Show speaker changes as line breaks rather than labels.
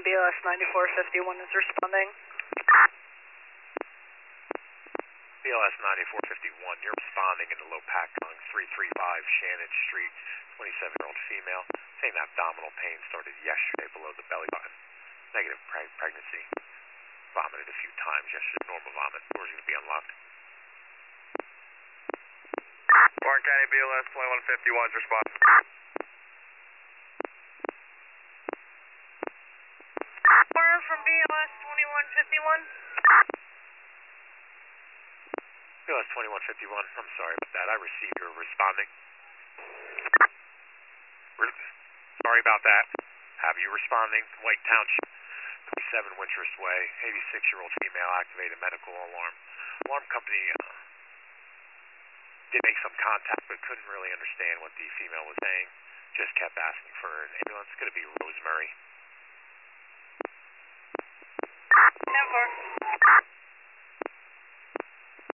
BLS 9451 is responding.
BLS 9451, you're responding in the low Pacong 335 Shannon Street, 27-year-old female, saying abdominal pain started yesterday below the belly button. Negative pregnancy. Vomited a few times yesterday, normal vomit. Door's going to be unlocked.
Warren County BLS 2151 is responding.
Warren from BLS 2151.
BLS 2151, I'm sorry about that. I received your responding. Sorry about that. Have you responding? White Township, 27 Winchurst Way, 86-year-old female, activated medical alarm. Alarm company did make some contact, but couldn't really understand what the female was saying. Just kept asking for an ambulance. It's going to be Rosemary.
10-4.